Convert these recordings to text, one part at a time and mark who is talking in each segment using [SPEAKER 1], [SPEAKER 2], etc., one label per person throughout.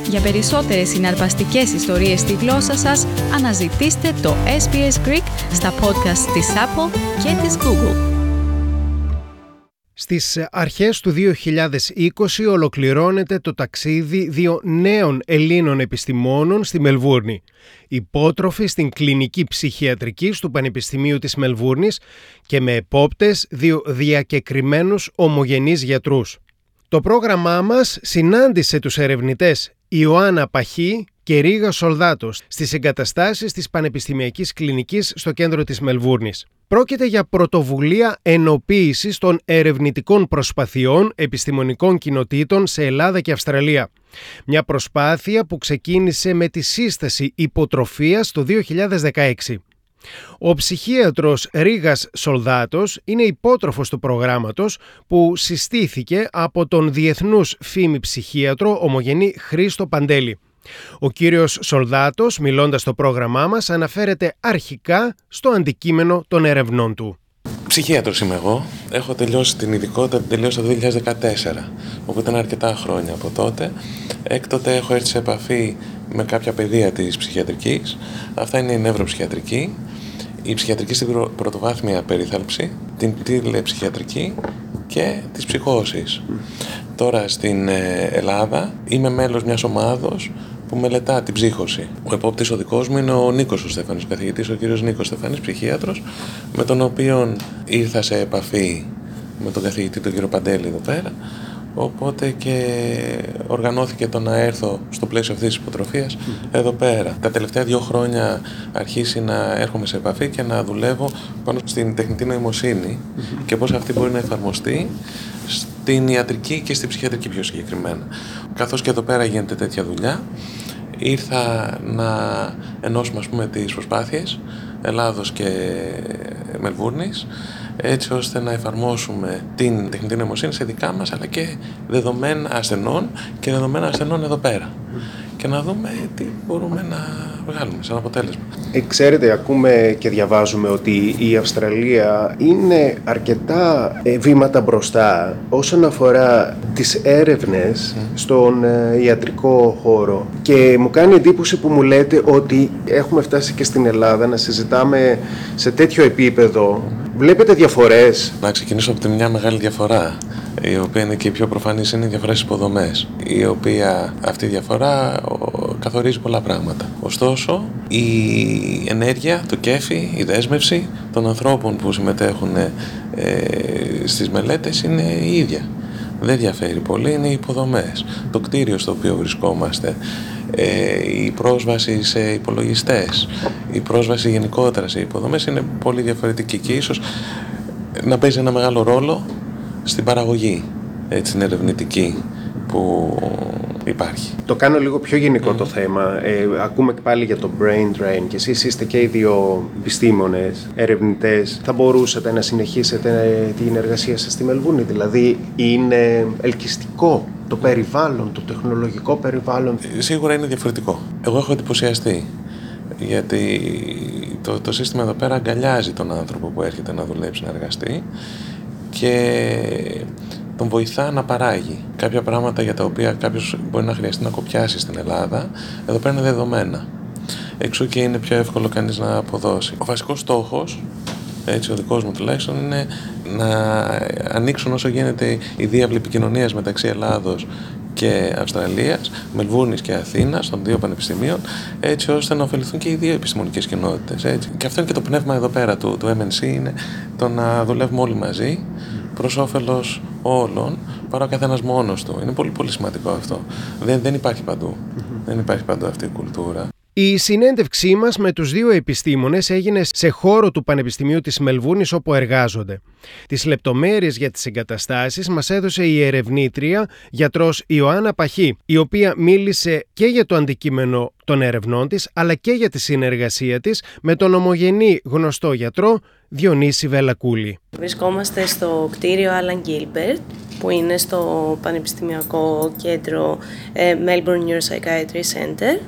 [SPEAKER 1] Για περισσότερες συναρπαστικές ιστορίες στη γλώσσα σας, αναζητήστε το SBS Greek στα podcast της Apple και της Google.
[SPEAKER 2] Στις αρχές του 2020 ολοκληρώνεται το ταξίδι δύο νέων Ελλήνων επιστημόνων στη Μελβούρνη, υπότροφοι στην κλινική ψυχιατρική του Πανεπιστημίου της Μελβούρνης και με επόπτες δύο διακεκριμένους ομογενείς γιατρούς. Το πρόγραμμά μας συνάντησε τους ερευνητές Ιωάννα Παχή και Ρίγα Σολδάτος στις εγκαταστάσεις της Πανεπιστημιακής Κλινικής στο κέντρο της Μελβούρνης. Πρόκειται για πρωτοβουλία ενοποίησης των ερευνητικών προσπαθειών επιστημονικών κοινοτήτων σε Ελλάδα και Αυστραλία. Μια προσπάθεια που ξεκίνησε με τη σύσταση υποτροφίας το 2016. Ο ψυχίατρος Ρίγας Σολδάτος είναι υπότροφος του προγράμματος που συστήθηκε από τον διεθνούς φήμη ψυχίατρο ομογενή Χρήστο Παντέλη. Ο κύριος Σολδάτος, μιλώντας στο πρόγραμμά μας, αναφέρεται αρχικά στο αντικείμενο των ερευνών του.
[SPEAKER 3] Ψυχίατρος είμαι εγώ. Έχω τελειώσει την ειδικότητα, τελείωσα το 2014, οπότε είναι αρκετά χρόνια από τότε. Έκτοτε έχω έρθει σε επαφή με κάποια πεδία της ψυχιατρικής. Αυτά είναι η νευροψυχιατρική, η ψυχιατρική στην πρωτοβάθμια περίθαλψη, την τηλεψυχιατρική και τις ψυχώσεις. Τώρα στην Ελλάδα είμαι μέλος μιας ομάδος που μελετά την ψύχωση. Ο επόπτης ο δικός μου είναι ο Νίκος ο Στέφανης, ο καθηγητής, ο κύριος Νίκος Στέφανης, ψυχίατρος, με τον οποίο ήρθα σε επαφή με τον καθηγητή τον κύριο Παντέλη εδώ πέρα, οπότε και οργανώθηκε το να έρθω στο πλαίσιο αυτής της υποτροφίας εδώ πέρα. Τα τελευταία 2 χρόνια αρχίσει να έρχομαι σε επαφή και να δουλεύω πάνω στην τεχνητή νοημοσύνη και πώς αυτή μπορεί να εφαρμοστεί στην ιατρική και στην ψυχιατρική πιο συγκεκριμένα. Καθώς και εδώ πέρα γίνεται τέτοια δουλειά, ήρθα να ενώσουμε, ας πούμε, τις προσπάθειες Ελλάδος και Μελβούρνης, έτσι ώστε να εφαρμόσουμε την τεχνητή νοημοσύνη σε δικά μας αλλά και δεδομένα ασθενών εδώ πέρα και να δούμε τι μπορούμε να βγάλουμε σαν αποτέλεσμα.
[SPEAKER 2] Ξέρετε, ακούμε και διαβάζουμε ότι η Αυστραλία είναι αρκετά βήματα μπροστά όσον αφορά τις έρευνες στον ιατρικό χώρο, και μου κάνει εντύπωση που μου λέτε ότι έχουμε φτάσει και στην Ελλάδα να συζητάμε σε τέτοιο επίπεδο. Βλέπετε διαφορές?
[SPEAKER 3] Να ξεκινήσω από τη μια μεγάλη διαφορά, η οποία είναι και η πιο προφανής, είναι οι διαφορές στις υποδομές, η οποία αυτή η διαφορά καθορίζει πολλά πράγματα. Ωστόσο, η ενέργεια, το κέφι, η δέσμευση των ανθρώπων που συμμετέχουν στις μελέτες είναι η ίδια. Δεν διαφέρει πολύ, είναι οι υποδομές, το κτίριο στο οποίο βρισκόμαστε, η πρόσβαση σε υπολογιστές, η πρόσβαση γενικότερα σε υποδομές είναι πολύ διαφορετική και ίσως να παίζει ένα μεγάλο ρόλο στην παραγωγή, την ερευνητική που υπάρχει.
[SPEAKER 2] Το κάνω λίγο πιο γενικό το θέμα. Ακούμε πάλι για το brain drain και εσείς είστε και οι δύο επιστήμονες, ερευνητές. Θα μπορούσατε να συνεχίσετε την εργασία σας στη Μελβούρνη? Δηλαδή είναι ελκυστικό το περιβάλλον, το τεχνολογικό περιβάλλον?
[SPEAKER 3] Σίγουρα είναι διαφορετικό. Εγώ έχω εντυπωσιαστεί, γιατί το σύστημα εδώ πέρα αγκαλιάζει τον άνθρωπο που έρχεται να δουλέψει, να εργαστεί και τον βοηθά να παράγει κάποια πράγματα για τα οποία κάποιος μπορεί να χρειαστεί να κοπιάσει στην Ελλάδα. Εδώ πέρα είναι δεδομένα. Εξού και είναι πιο εύκολο κανείς να αποδώσει. Ο βασικός στόχος, έτσι ο δικός μου τουλάχιστον, είναι να ανοίξουν όσο γίνεται οι διάβλοι επικοινωνίας μεταξύ Ελλάδος και Αυστραλίας, Μελβούρνης και Αθήνας, των δύο πανεπιστημίων, έτσι ώστε να ωφεληθούν και οι δύο επιστημονικές κοινότητες. Έτσι. Και αυτό είναι και το πνεύμα εδώ πέρα του MNC, είναι το να δουλεύουμε όλοι μαζί προς όφελος όλων, παρά ο καθένας μόνος του. Είναι πολύ πολύ σημαντικό αυτό. Δεν υπάρχει παντού. Δεν υπάρχει παντού αυτή η κουλτούρα.
[SPEAKER 2] Η συνέντευξή μας με τους δύο επιστήμονες έγινε σε χώρο του Πανεπιστημίου της Μελβούρνης όπου εργάζονται. Τις λεπτομέρειες για τις εγκαταστάσεις μας έδωσε η ερευνήτρια γιατρός Ιωάννα Παχή, η οποία μίλησε και για το αντικείμενο των ερευνών της, αλλά και για τη συνεργασία της με τον ομογενή γνωστό γιατρό Διονύση Βελακούλη.
[SPEAKER 4] Βρισκόμαστε στο κτίριο Alan Gilbert, που είναι στο Πανεπιστημιακό Κέντρο Melbourne Neuropsychiatry Center.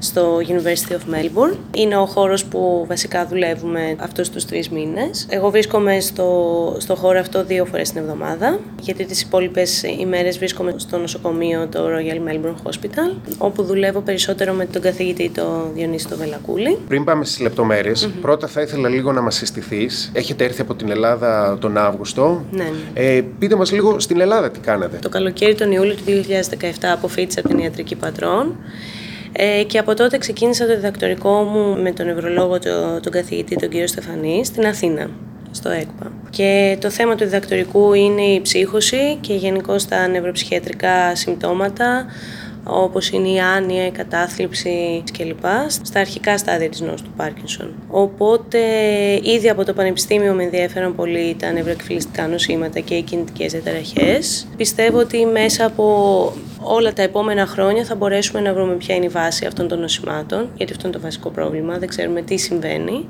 [SPEAKER 4] στο University of Melbourne. Είναι ο χώρος που βασικά δουλεύουμε αυτούς τους 3 μήνες. Εγώ βρίσκομαι στο χώρο αυτό 2 φορές την εβδομάδα, γιατί τις υπόλοιπες ημέρες βρίσκομαι στο νοσοκομείο, το Royal Melbourne Hospital, όπου δουλεύω περισσότερο με τον καθηγητή, τον Διονύση τον Βελακούλη.
[SPEAKER 2] Πριν πάμε στις λεπτομέρειες, πρώτα θα ήθελα λίγο να μας συστηθείς. Έχετε έρθει από την Ελλάδα τον Αύγουστο.
[SPEAKER 4] Ναι.
[SPEAKER 2] Πείτε μας λίγο στην Ελλάδα τι κάνατε.
[SPEAKER 4] Το καλοκαίρι τον Ιούλιο του 2017 αποφύτησα από την ιατρική πατρών. Και από τότε ξεκίνησα το διδακτορικό μου με τον νευρολόγο, τον καθηγητή, τον κύριο Στεφανή, στην Αθήνα, στο ΕΚΠΑ. Και το θέμα του διδακτορικού είναι η ψύχωση και γενικώς τα νευροψυχιατρικά συμπτώματα, όπως είναι η άνοια, η κατάθλιψη κλπ. Στα αρχικά στάδια της νόσου του Πάρκινσον. Οπότε ήδη από το πανεπιστήμιο με ενδιαφέρον πολύ τα νευροεκφυλιστικά νοσήματα και οι κινητικές διαταραχές. Πιστεύω ότι μέσα από όλα τα επόμενα χρόνια θα μπορέσουμε να βρούμε ποια είναι η βάση αυτών των νοσημάτων, γιατί αυτό είναι το βασικό πρόβλημα, δεν ξέρουμε τι συμβαίνει,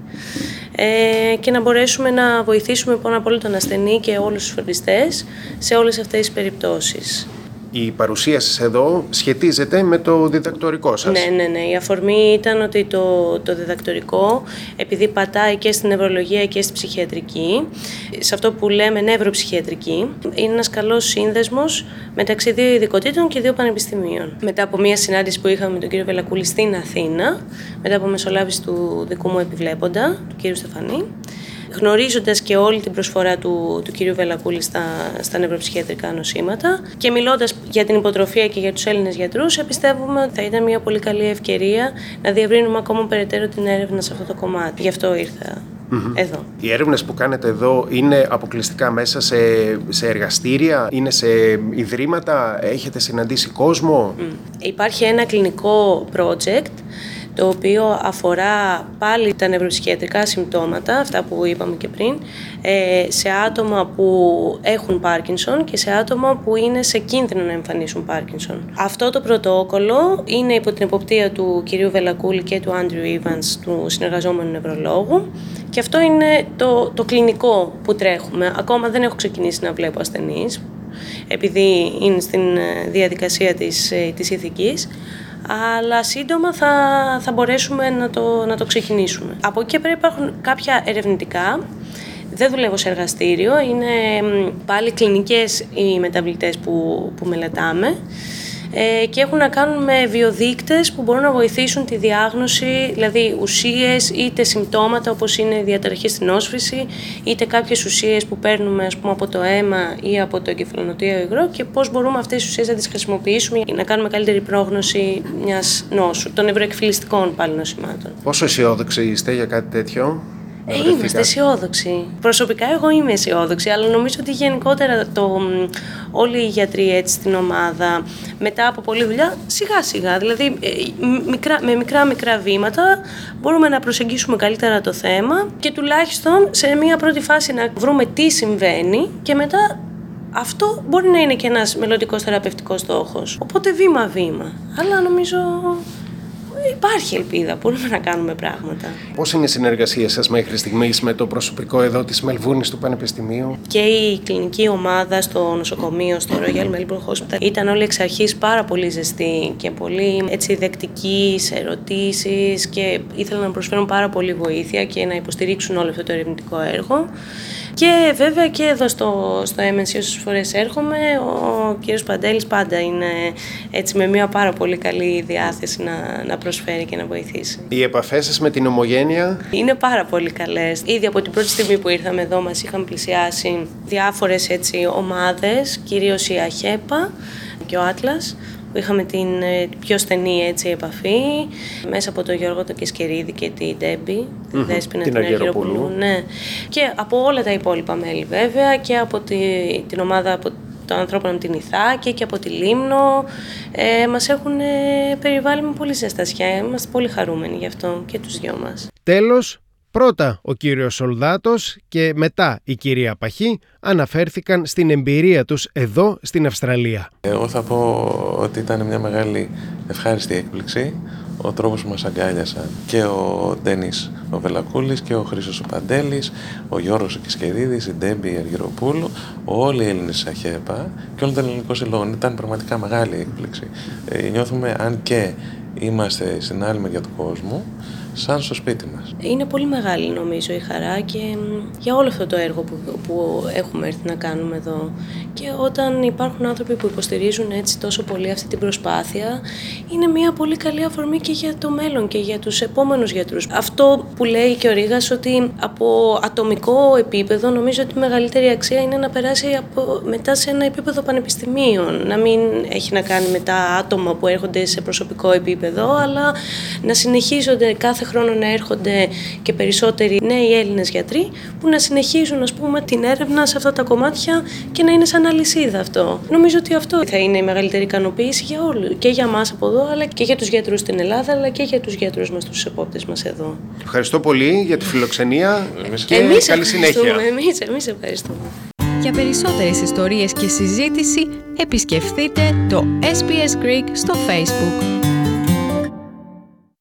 [SPEAKER 4] και να μπορέσουμε να βοηθήσουμε πάνω απ' όλο τον ασθενή και όλους τους φροντιστές σε όλες αυτές τις περιπτώσεις.
[SPEAKER 2] Η παρουσία σας εδώ σχετίζεται με το διδακτορικό σας.
[SPEAKER 4] Ναι. Η αφορμή ήταν ότι το διδακτορικό, επειδή πατάει και στην νευρολογία και στην ψυχιατρική, σε αυτό που λέμε νευροψυχιατρική, είναι ένας καλός σύνδεσμος μεταξύ 2 ειδικοτήτων και 2 πανεπιστημίων. Μετά από μια συνάντηση που είχαμε με τον κύριο Βελακούλη στην Αθήνα, μετά από μεσολάβηση του δικού μου επιβλέποντα, του κύριου Στεφανή, γνωρίζοντας και όλη την προσφορά του κυρίου Βελακούλη στα νευροψυχιατρικά νοσήματα και μιλώντας για την υποτροφία και για τους Έλληνες γιατρούς, πιστεύουμε ότι θα ήταν μια πολύ καλή ευκαιρία να διευρύνουμε ακόμα περαιτέρω την έρευνα σε αυτό το κομμάτι. Γι' αυτό ήρθα εδώ.
[SPEAKER 2] Οι έρευνες που κάνετε εδώ είναι αποκλειστικά μέσα σε εργαστήρια, είναι σε ιδρύματα, έχετε συναντήσει κόσμο?
[SPEAKER 4] Υπάρχει ένα κλινικό project το οποίο αφορά πάλι τα νευροψυχιατρικά συμπτώματα, αυτά που είπαμε και πριν, σε άτομα που έχουν Πάρκινσον και σε άτομα που είναι σε κίνδυνο να εμφανίσουν Πάρκινσον. Αυτό το πρωτόκολλο είναι υπό την εποπτεία του κυρίου Βελακούλη και του Άντριου Ivans, του συνεργαζόμενου νευρολόγου, και αυτό είναι το κλινικό που τρέχουμε. Ακόμα δεν έχω ξεκινήσει να βλέπω ασθενείς, επειδή είναι στην διαδικασία της ηθικής, αλλά σύντομα θα μπορέσουμε να το ξεκινήσουμε. Από εκεί και πέρα υπάρχουν κάποια ερευνητικά. Δεν δουλεύω σε εργαστήριο, είναι πάλι κλινικές οι μεταβλητές που μελετάμε και έχουν να κάνουν με βιοδείκτες που μπορούν να βοηθήσουν τη διάγνωση, δηλαδή ουσίες είτε συμπτώματα όπως είναι η διαταραχή στην όσφρηση, είτε κάποιες ουσίες που παίρνουμε από το αίμα ή από το εγκεφαλονοτίο υγρό, και πώς μπορούμε αυτές τις ουσίες να τις χρησιμοποιήσουμε για να κάνουμε καλύτερη πρόγνωση μιας νόσου, των νευροεκφυλιστικών πάλι νοσημάτων.
[SPEAKER 2] Πόσο αισιόδοξοι είστε για κάτι τέτοιο?
[SPEAKER 4] Είμαστε αισιόδοξοι. Προσωπικά εγώ είμαι αισιόδοξη, αλλά νομίζω ότι γενικότερα όλοι οι γιατροί έτσι στην ομάδα, μετά από πολλή δουλειά, σιγά σιγά, δηλαδή με μικρά βήματα μπορούμε να προσεγγίσουμε καλύτερα το θέμα και τουλάχιστον σε μια πρώτη φάση να βρούμε τι συμβαίνει και μετά αυτό μπορεί να είναι και ένας μελλοντικός θεραπευτικός στόχος. Οπότε βήμα-βήμα, αλλά νομίζω υπάρχει ελπίδα, μπορούμε να κάνουμε πράγματα.
[SPEAKER 2] Πώς είναι η συνεργασία σας μέχρι στιγμής με το προσωπικό εδώ της Μελβούρνης του Πανεπιστημίου?
[SPEAKER 4] Και η κλινική ομάδα στο νοσοκομείο, στο Royal Melbourne Hospital, ήταν όλοι εξ αρχής πάρα πολύ ζεστοί και πολύ έτσι δεκτικοί σε ερωτήσεις και ήθελαν να προσφέρουν πάρα πολύ βοήθεια και να υποστηρίξουν όλο αυτό το ερευνητικό έργο. Και βέβαια και εδώ στο MNC όσες φορές έρχομαι, ο κύριος Παντέλης πάντα είναι έτσι με μια πάρα πολύ καλή διάθεση να προσφέρει και να βοηθήσει.
[SPEAKER 2] Οι επαφές σας με την Ομογένεια?
[SPEAKER 4] Είναι πάρα πολύ καλές. Ήδη από την πρώτη στιγμή που ήρθαμε εδώ μας είχαν πλησιάσει διάφορες έτσι ομάδες, κυρίως η ΑΧΕΠΑ και ο Άτλας, που είχαμε την πιο στενή έτσι επαφή μέσα από τον Γιώργο τον Κεσκερίδη και την Ντέμπη, τη Δέσποινα την Αργυροπούλου. Ναι. Και από όλα τα υπόλοιπα μέλη βέβαια και από την ομάδα των ανθρώπων από την Ιθάκη και από τη Λίμνο. Μας έχουν περιβάλει με πολύ ζεστασιά. Είμαστε πολύ χαρούμενοι γι' αυτό και τους δυο μας.
[SPEAKER 2] Τέλος, πρώτα ο κύριος Σολδάτος και μετά η κυρία Παχή αναφέρθηκαν στην εμπειρία τους εδώ στην Αυστραλία.
[SPEAKER 3] Εγώ θα πω ότι ήταν μια μεγάλη ευχάριστη έκπληξη ο τρόπος που μας αγκάλιασαν και ο Ντένις ο Βελακούλης και ο Χρήστος ο Παντέλης, ο Γιώργος ο Κεσκερίδης, η Ντέμπη Αργυροπούλου, όλοι οι Έλληνες της ΑΧΕΠΑ και όλο τον ελληνικό συλλόγο. Ήταν πραγματικά μεγάλη έκπληξη. Νιώθουμε, αν και είμαστε στην άλλη μεριά του κόσμου, σαν στο σπίτι μας.
[SPEAKER 4] Είναι πολύ μεγάλη νομίζω η χαρά και για όλο αυτό το έργο που έχουμε έρθει να κάνουμε εδώ. Και όταν υπάρχουν άνθρωποι που υποστηρίζουν έτσι τόσο πολύ αυτή την προσπάθεια, είναι μια πολύ καλή αφορμή και για το μέλλον και για τους επόμενους γιατρούς. Αυτό που λέει και ο Ρήγας, ότι από ατομικό επίπεδο νομίζω ότι η μεγαλύτερη αξία είναι να περάσει μετά σε ένα επίπεδο πανεπιστημίων. Να μην έχει να κάνει με τα άτομα που έρχονται σε προσωπικό επίπεδο, αλλά να συνεχίζονται κάθε χρόνο να έρχονται και περισσότεροι νέοι Έλληνες γιατροί που να συνεχίζουν, ας πούμε, την έρευνα σε αυτά τα κομμάτια και να είναι σαν αλυσίδα αυτό. Νομίζω ότι αυτό θα είναι η μεγαλύτερη ικανοποίηση για όλους, και για εμάς από εδώ, αλλά και για τους γιατρούς στην Ελλάδα, αλλά και για τους γιατρούς μας, τους επόπτες μας εδώ.
[SPEAKER 2] Ευχαριστώ πολύ για τη φιλοξενία και καλή συνέχεια.
[SPEAKER 4] Εμείς ευχαριστούμε.
[SPEAKER 1] Για περισσότερες ιστορίες και συζήτηση επισκεφτείτε το SBS Greek στο Facebook.